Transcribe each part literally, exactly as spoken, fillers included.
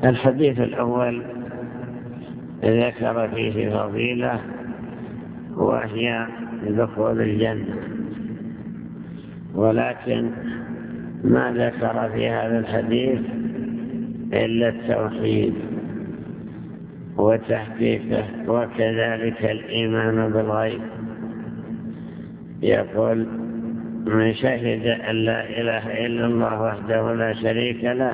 الحديث الأول ذكر فيه فضيلة وهي دخول الجنة، ولكن ما ذكر في هذا الحديث إلا التوحيد وتحقيقه وكذلك الإيمان بالغيب. يقول: من شهد أن لا إله إلا الله وحده لا شريك له،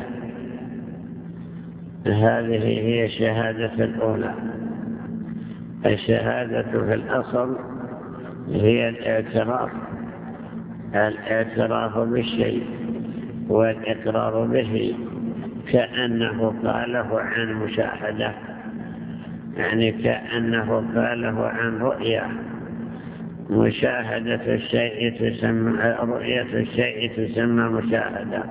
هذه هي الشهادة الأولى. الشهادة في الأصل هي الاعتراف الاعتراف بالشيء والإقرار به، كأنه قاله عن مشاهدة، يعني كأنه قاله عن رؤية. مشاهدة الشيء تسمى رؤية الشيء تسمى مشاهدة.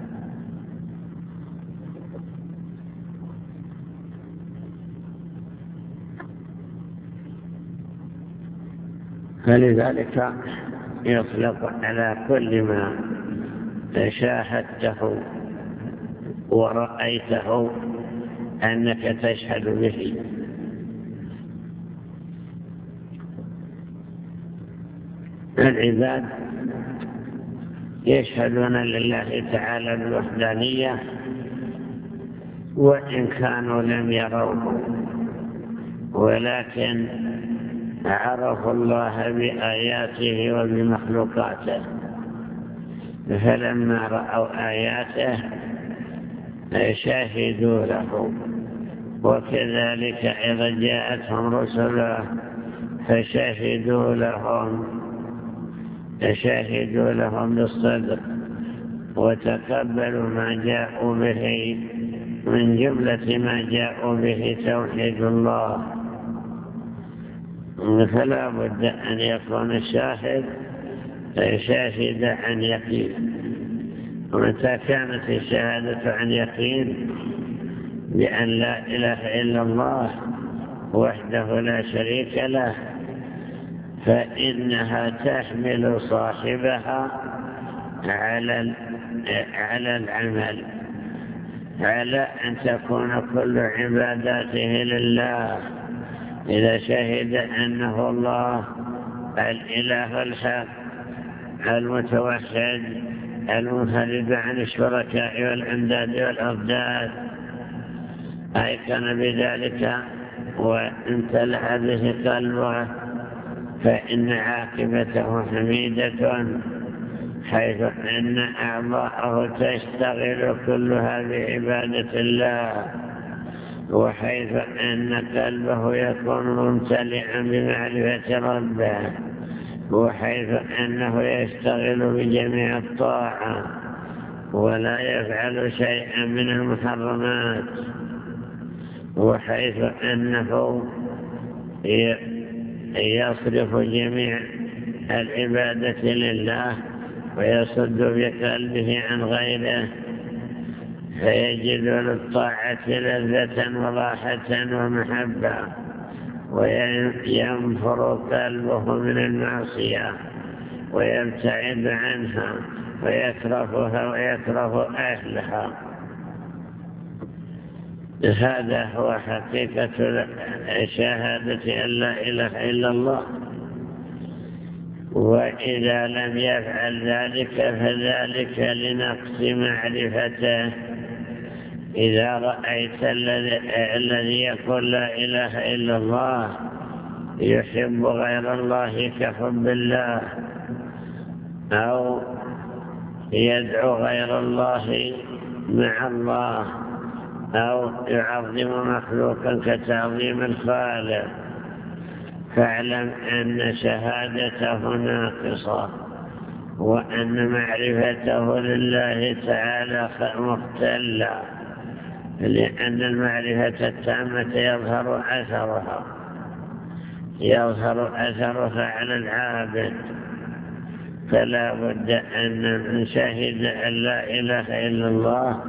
فلذلك يطلق على كل ما شاهدته ورأيته أنك تشهد به. العباد يشهدون لله تعالى بالوحدانية وإن كانوا لم يروه، ولكن عرفوا الله بآياته وبمخلوقاته، فلما رأوا آياته شاهدوا له. وكذلك إذا جاءتهم رسله فشاهدوا لهم شاهدوا لهم بالصدق وتقبلوا ما جاءوا به من جملة ما جاءوا به توحيد الله. فلا بد أن يكون الشاهد شاهد عن يقين. ومتى كانت الشهادة عن يقين بأن لا إله إلا الله وحده لا شريك له، فإنها تحمل صاحبها على على العمل، على أن تكون كل عباداته لله. إذا شهد أنه الله الإله الحق المتوحد المنفرد عن الشركاء والأنداد والأضداد، أيقن بذلك وامتلأ به قلبه، فإن عاقبته حميدة، حيث أن أعضاءه تشتغل كلها بعبادة الله، وحيث أن قلبه يكون ممتلئا بمعرفة ربه، وحيث أنه يشتغل بجميع الطاعة ولا يفعل شيئا من المحرمات، وحيث أنه يصرف جميع العبادة لله ويصد بقلبه عن غيره، فيجد للطاعة لذة وراحة ومحبة، وينفر قلبه من المعصية ويبتعد عنها ويكرهها ويكره أهلها. هذا هو حقيقة شهادة أن لا إله إلا الله. وإذا لم يفعل ذلك فذلك لنقص معرفته. إذا رأيت الذي يقول لا إله إلا الله يحب غير الله كحب الله، أو يدعو غير الله مع الله، أو يعظم مخلوقا كتعظيم الخالق، فاعلم أن شهادته ناقصة، وأن معرفته لله تعالى مختلة، لأن المعرفة التامة يظهر أثرها يظهر أثرها على العابد. فلا بد أن من شهد أن لا إله إلا الله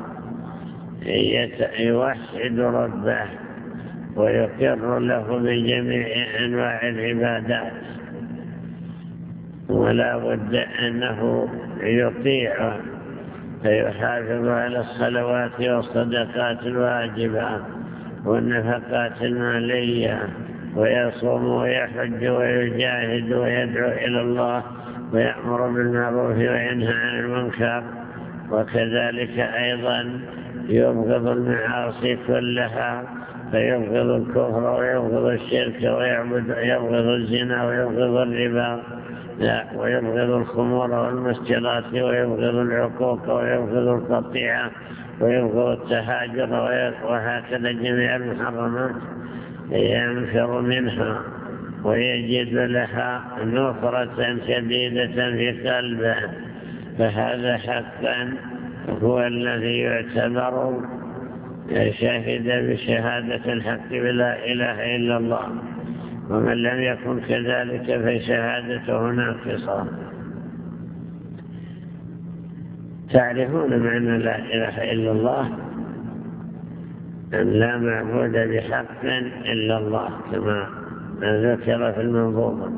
يوحد ربه ويقر له بجميع أنواع العبادات، ولا بد أنه يطيع فيحافظ على الصلوات والصدقات الواجبة والنفقات المالية، ويصوم ويحج ويجاهد ويدعو إلى الله ويأمر بالمعروف وينهى عن المنكر. وكذلك أيضا يبغض المعاصي كلها، فيبغض الكفر ويبغض الشرك ويبغض الزنا ويبغض الربا ويبغض الخمور والمسكرات ويبغض العقوق ويبغض القطيعة ويبغض التهاجر، وهكذا جميع المحرمات ينفر منها ويجد لها نفرة شديدة في قلبه. فهذا حقا هو الذي يعتبر شهد بشهادة الحق بلا إله إلا الله، ومن لم يكن كذلك فشهادته ناقصة. تعرفون معنى لا إله إلا الله، أن لا معبود بحق إلا الله كما ذكر في المنظومة،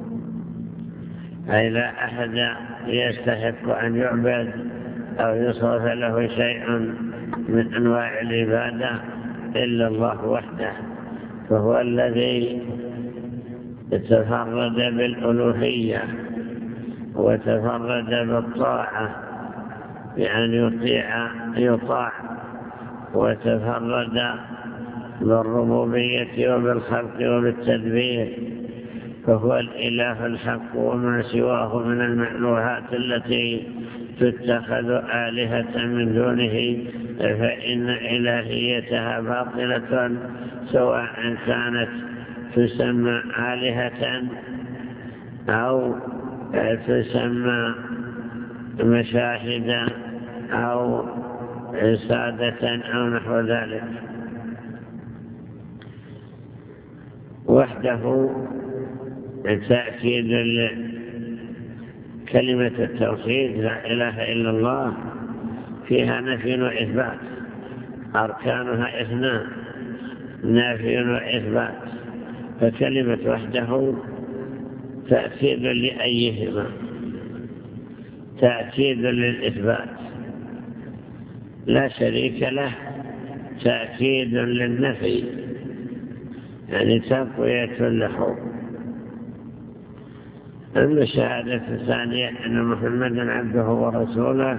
أي لا أحد يستحق أن يعبد أو يصرف له شيء من أنواع العبادة إلا الله وحده، فهو الذي تفرد بالألوهية وتفرد بالطاعة بأن يطيع يطاع، وتفرد بالربوبية وبالخلق وبالتدبير، فهو الإله الحق، وما سواه من المألوهات التي تتخذ آلهة من دونه فإن إلهيتها باطلة، سواء كانت تسمى آلهة أو تسمى مشاهدا أو سادة أو نحو ذلك. وحده تأكيد كلمة التوحيد لا إله إلا الله فيها نفي وإثبات، أركانها اثنان نفي وإثبات، فكلمة وحده تأكيد لأيهما، تأكيد للإثبات لا شريك له، تأكيد للنفي يعني تقوية له. أما الشهادة الثانية أن محمدا عبده ورسوله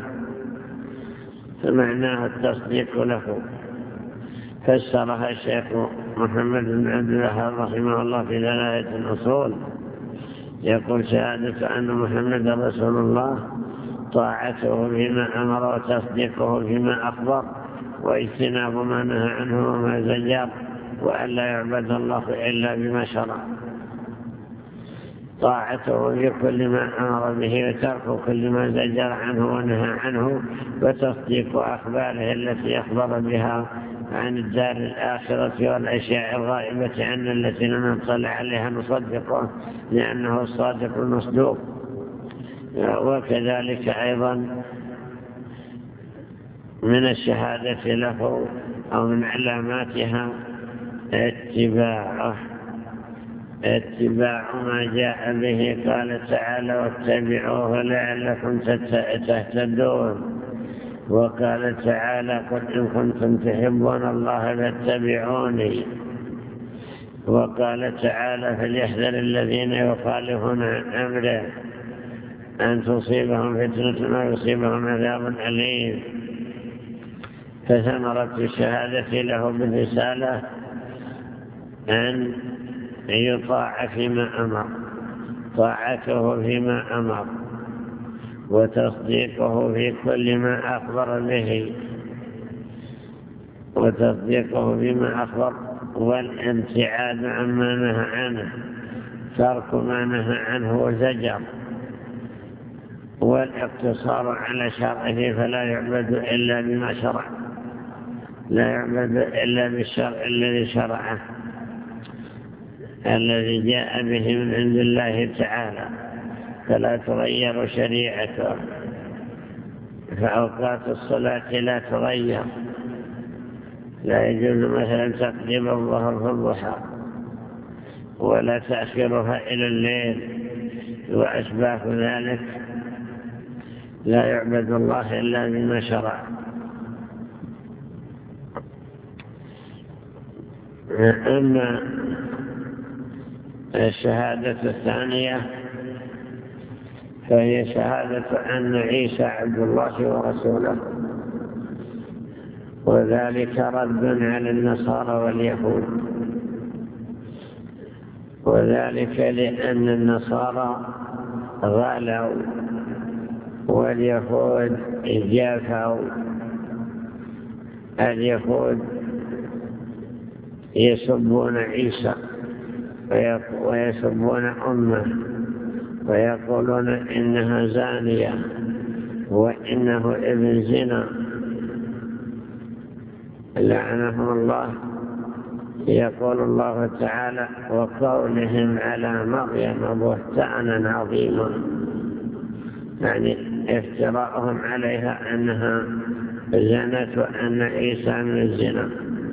فمعناه التصديق له، فسرها الشيخ محمد بن عبد الوهاب رحمه الله في دلالة الأصول، يقول شهادة أن محمدا رسول الله طاعته فيما أمر وتصديقه فيما أخبر واجتناب ما نهى عنه وما زجر، وأن لا يعبد الله إلا بما شرع. طاعته في كل ما أمر به وترك كل ما زجر عنه ونهى عنه، وتصديق أخباره التي أخبر بها عن الدار الآخرة والأشياء الغائبة عن التي لم نطلع عليها نصدقه لأنه الصادق المصدوق. وكذلك أيضا من الشهادة له أو من علاماتها اتباعه اتباع ما جاء به، قال تعالى واتبعوه لعلكم تهتدون، وقال تعالى قل إن كنتم تحبون الله فاتبعوني، وقال تعالى فليحذر الذين يخالفون عن أمره أن تصيبهم فتنة أو يصيبهم عذاب أليم. فثمرة الشهادة له بالرسالة أن يطاع فيما أمر، طاعته فيما أمر، وتصديقه في كل ما أخبر به، وتصديقه فيما أخبر، والابتعاد عما نهى عنه، ترك ما نهى عنه وزجر، والاقتصار على شرعه فلا يعبد إلا بما شرع، لا يعبد إلا بالشرع الذي شرعه الذي جاء به من عند الله تعالى، فلا تغير شريعته. فأوقات الصلاة لا تغير، لا يجوز مثلا تقديم الظهر في الضحى ولا تأخيرها إلى الليل وأشباه ذلك، لا يعبد الله إلا بما شرع. أما الشهادة الثانية فهي شهادة أن عيسى عبد الله ورسوله، وذلك رد على النصارى واليهود، وذلك لأن النصارى غالوا واليهود جافوا. اليهود يسبون عيسى ويسبون أمه ويقولون إنها زانية وإنه ابن زنا لعنهم الله. يقول الله تعالى: وقولهم على مريم بهتانا عظيما، يعني افتراءهم عليها أنها زنت وأن عيسى من الزنا.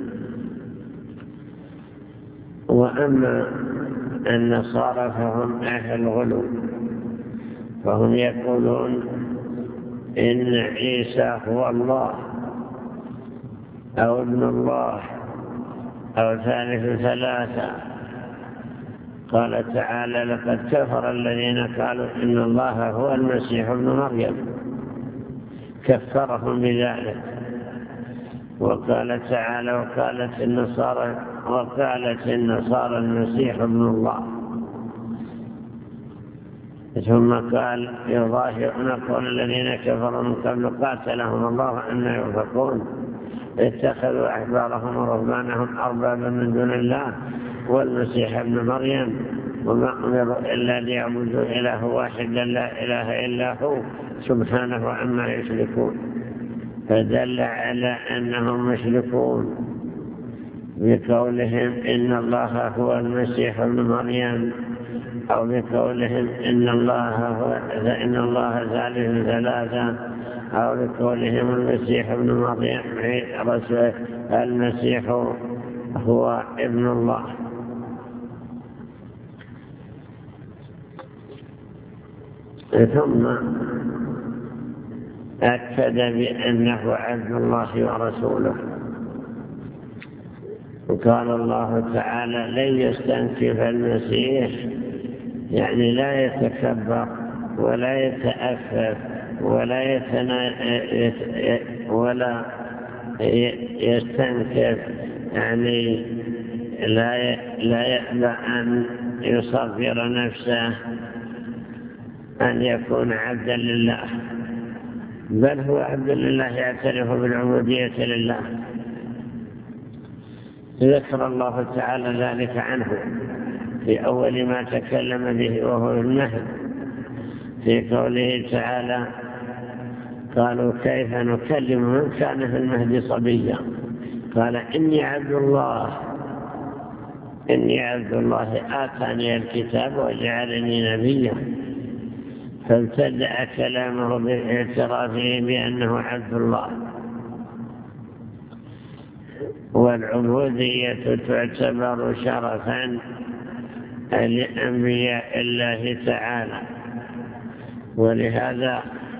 وأما النصارى فهم أهل غلو، فهم يقولون إن عيسى هو الله أو ابن الله أو ثالث ثلاثة. قال تعالى: لقد كفر الذين قالوا إن الله هو المسيح ابن مريم، كفرهم بذلك. وقال تعالى: وقالت النصارى وقالت النصارى المسيح ابن الله. ثم قال: يظاهرون قول الذين كفروا من قبل قاتلهم الله أن يؤفكون، اتخذوا أحبارهم ورهبانهم أربابا من دون الله والمسيح ابن مريم وما أمروا إلا ليعبدوا إله واحد لا إله إلا هو سبحانه عما يشركون. فدل على أنهم مشركون بقولهم إن الله هو المسيح ابن مريم، أو بقولهم إن الله هو إن الله ثالث ثلاثة، أو بقولهم المسيح ابن مريم رسول المسيح هو ابن الله. ثم أكد بأنه عبد الله ورسوله. وقال الله تعالى: لن يستنكف المسيح، يعني لا يتكبر ولا يتأفف ولا يتنا ولا يستنكف، يعني لا لا يأبى أن يصغر نفسه أن يكون عبدا لله، بل هو عبد لله يعترف بالعبودية لله. ذكر الله تعالى ذلك عنه في أول ما تكلم به وهو النهي، في قوله تعالى: قالوا كيف نكلم من كان في المهد صبيا، قال: إني عبد الله إني عبد الله آتاني الكتاب وجعلني نبيا. فابتدأ كلامه باعترافه بأنه عبد الله. والعبودية تعتبر شرفا لأنبياء الله تعالى، ولهذا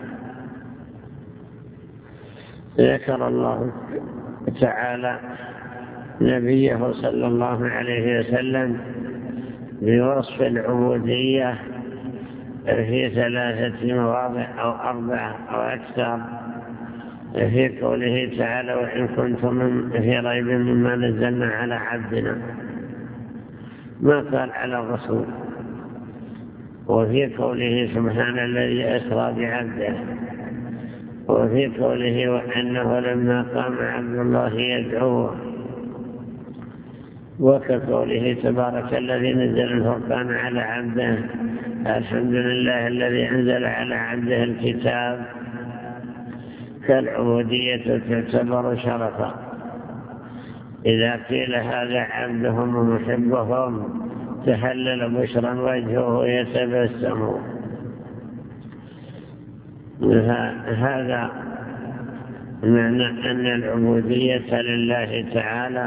ذكر الله تعالى نبيه صلى الله عليه وسلم بوصف العبودية في ثلاثة مواضع أو أربعة أو أكثر، في قوله تعالى: وإن كنتم في ريب مما نزلنا على عبدنا، ما قال على الرسول. وفي قوله سبحان الذي أسرى بعبده، وفي قوله: وأنه لما قام عبد الله يدعوه، وكقوله تبارك الذي نزل الفرقان على عبده، الحمد لله الذي أنزل على عبده الكتاب. فالعبودية تعتبر شرفا. إذا قيل هذا عبدهم ومحبهم تهلل بشرا وجهه يتبسم. هذا معنى أن العبودية لله تعالى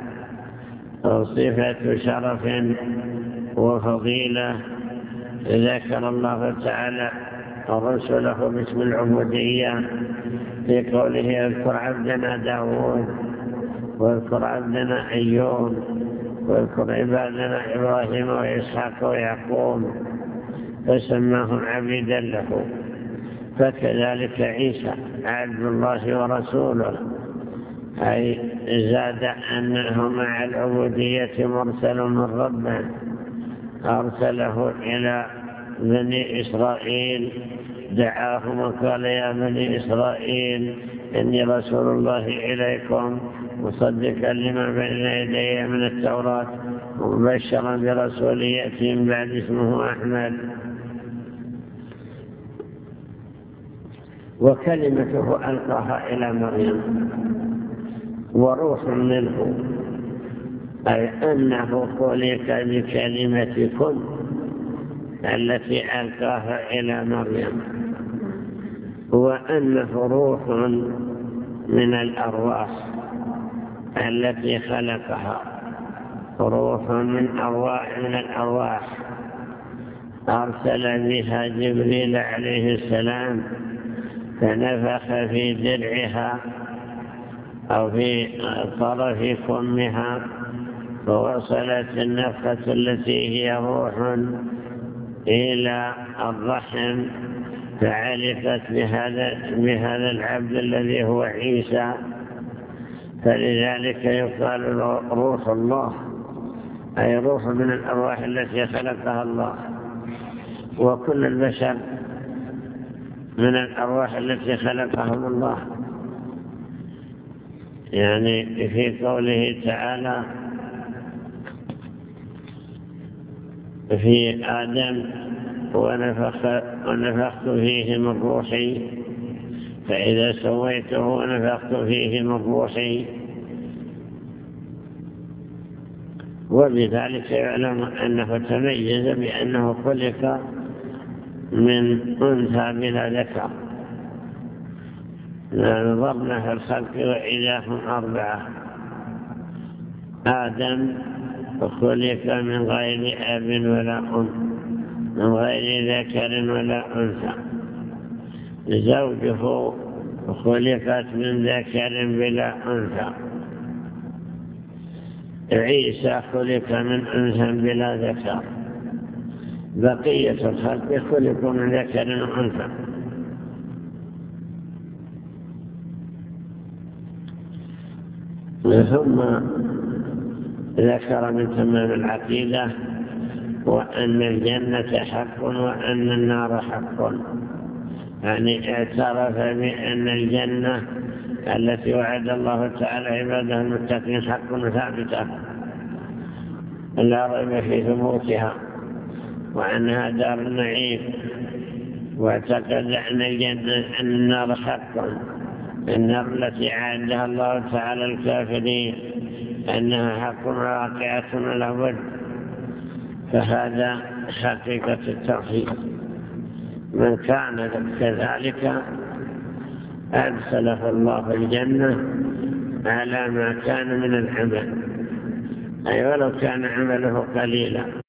صفة شرف وفضيلة. ذكر الله تعالى رسله باسم العبودية في قوله اذكر عبدنا داود واذكر عبدنا أيوب واذكر عبادنا إبراهيم وإسحاق ويعقوب فسماهم عبيدا له. فكذلك عيسى عبد الله ورسوله، أي زاد أنه مع العبودية مرسل من ربه أرسله إلى بني إسرائيل، دعاهم وقال يا بني إسرائيل إني رسول الله إليكم مصدقا لما بين يدي من التوراة ومبشرا برسول يأتي من بعد اسمه أحمد. وكلمته ألقاها إلى مريم وروح منه، أي أنه خلق بكلمة كن التي ألقاها إلى مريم، وأنه روح من الأرواح التي خلقها، روح من أرواح من الأرواح أرسل بها جبريل عليه السلام فنفخ في درعها أو في طرف فمها فوصلت النفخة التي هي روح إلى الرحم فعرفت بهذا, بهذا العبد الذي هو عيسى، فلذلك يقال روح الله، أي روح من الأرواح التي خلقها الله. وكل البشر من الأرواح التي خلقهم الله، يعني في قوله تعالى في آدم ونفخ ونفخت فيه من روحي فإذا سويته ونفخت فيه من روحي. وبذلك يعلم أنه تميز بأنه خلق من أنثى بلا ذكر. نظرنا في الخلق وإذا هم أربعة: آدم خلق من غير أب ولا أم، من غير ذكر ولا أنثى. زوجه خلقت من ذكر بلا أنثى. عيسى خلق من أنثى بلا ذكر. بقية الخلق خلقوا من ذكر وأنثى. ثم ذكر من تمام العقيدة وأن الجنة حق وأن النار حق، يعني اعترف بأن الجنة التي وعد الله تعالى عباده المتقين حق ثابتة لا ريب في ثبوتها، وأنها دار النعيم. واعتقد أن الجنة أن النار حق، النار التي عادها الله تعالى الكافرين أنها حق واقعة ولا بد. فهذا حقيقة التوحيد. من كان كذلك أدخله الله الجنة على ما كان من العمل، أي ولو كان عمله قليلا